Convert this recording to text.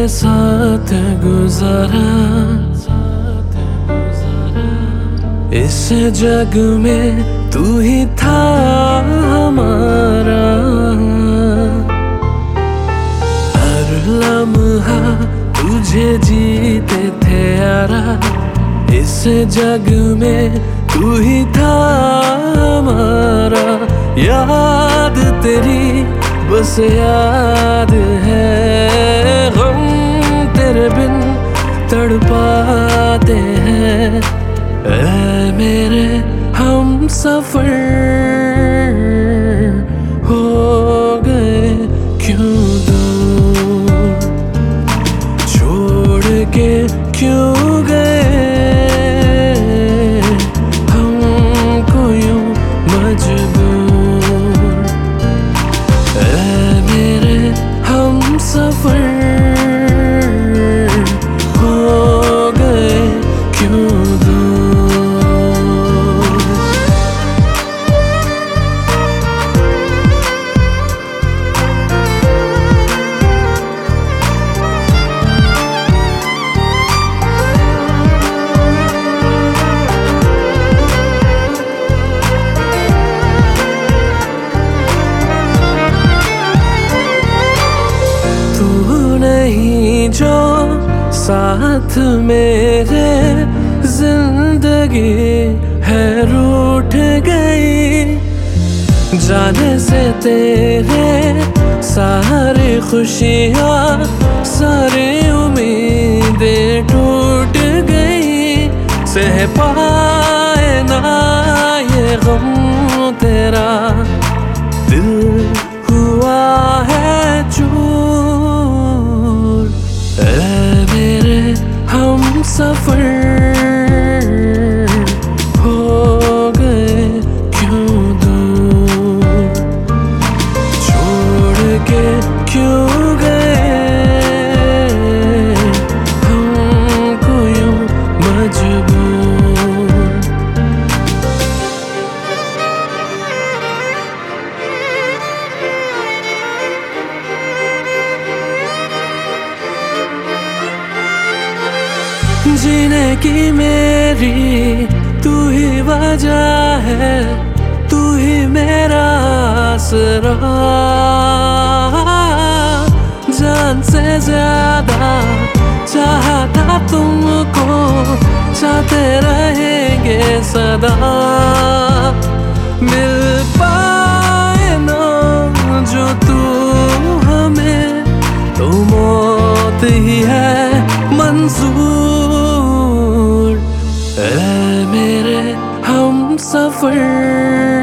साथ गुजारा, इस जग में तू ही था हमारा। हर लम्हा तुझे जीते थे यारा, इस जग में तू ही था हमारा। याद तेरी बस याद है, गम तेरे बिन तड़पाते हैं। ऐ मेरे हम सफर हो गए क्यों दूर, छोड़ के क्यों गए हमको यूं मजबूर। ऐ मेरे हम सफर हो गए क्यों दूर। नहीं जो साथ मेरे, जिंदगी है रूठ गई। जाने से तेरे सारी खुशियाँ, सारी उम्मीदें टूट गई। सह पाए ना ये गम तेरा, दिल हुआ है चूर। ऐ मेरे हम सफर हो गए क्यों दूर, छोड़ के क्यों गए हमको यूं मजबूर। जीने की मेरी तू ही वजह है, तू ही मेरा आसरा। जान से ज्यादा चाहता तुमको, चाहते रहेंगे सदा। मिल पाए ना जो तू हमें, तो मौत ही है मंजूर। ऐ मेरे हम सफर